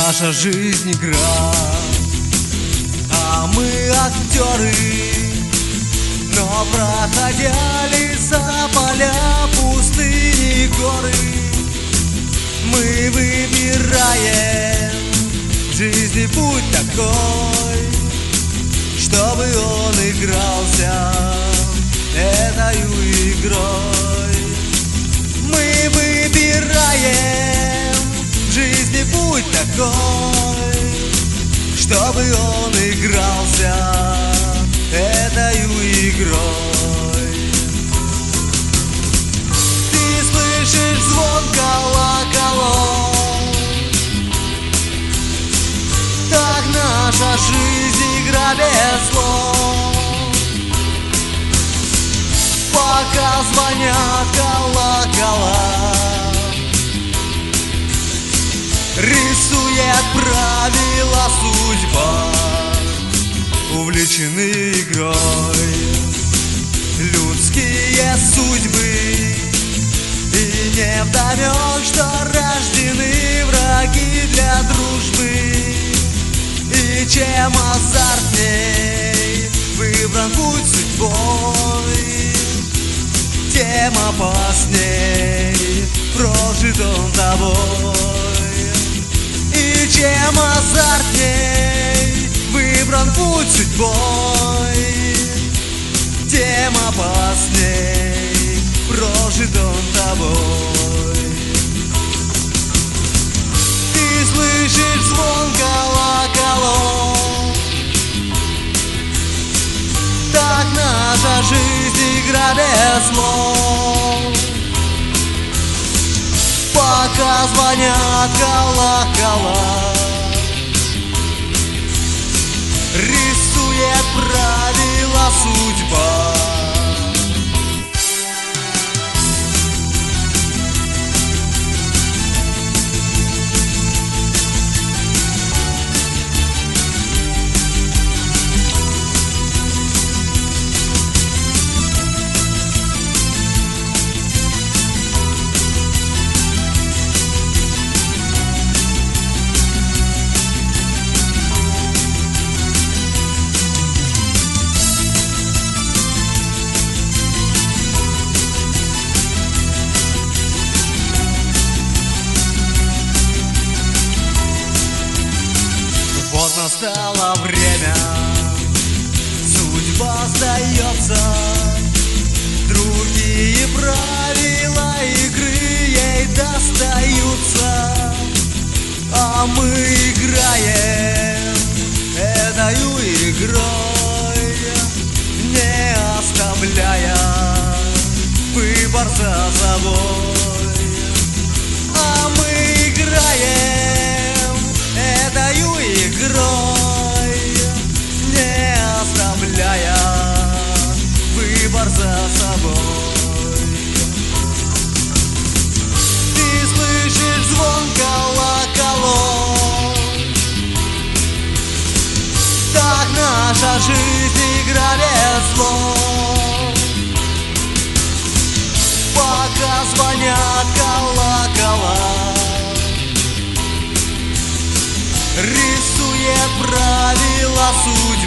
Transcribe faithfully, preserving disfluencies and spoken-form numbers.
наша жизнь игра, а мы актеры. Но проходя леса, поля, пустыни, горы, мы выбираем в жизни путь такой, чтобы он игрался этою игрой. Мы выбираем в жизни путь такой, чтобы он игрался этою игрой. Ты слышишь звон колоколов, так наша жизнь игра без слов. Пока звонят колокола, рисует правила судьба, увлечены игрой людские судьбы. И невдомек, что рождены враги для дружбы. И чем азартней выбран путь судьбой, тем опасней прожит он тобой. И чем азартней выбран путь судьбой, тем опасней прожит он тобой. Ты слышишь звон колоколов, так наша жизнь игра без слов. Пока звонят колокола, рисует правила судьба. Вот настало время, судьба сдается, другие правила игры ей достаются, а мы играем этою игрой, не оставляя выбор за собой. А мы играем этою игрой, не оставляя выбор за собой. Ты слышишь звон колоколов, так наша жизнь игра без слов. Пока звонят колокола, рисует правила судьбы.